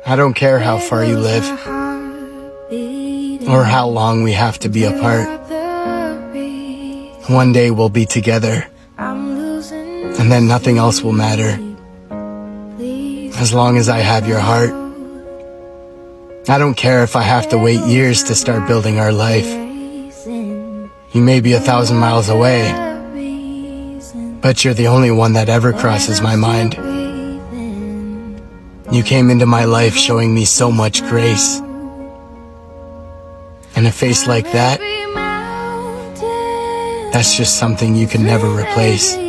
I don't care how far you live or how long we have to be apart. One day we'll be together, and then nothing else will matter. As long as I have your heart. I don't care if I have to wait years to start building our life. You may be 1,000 miles away, but you're the only one that ever crosses my mind. You came into my life showing me so much grace. And a face like that, that's just something you can never replace.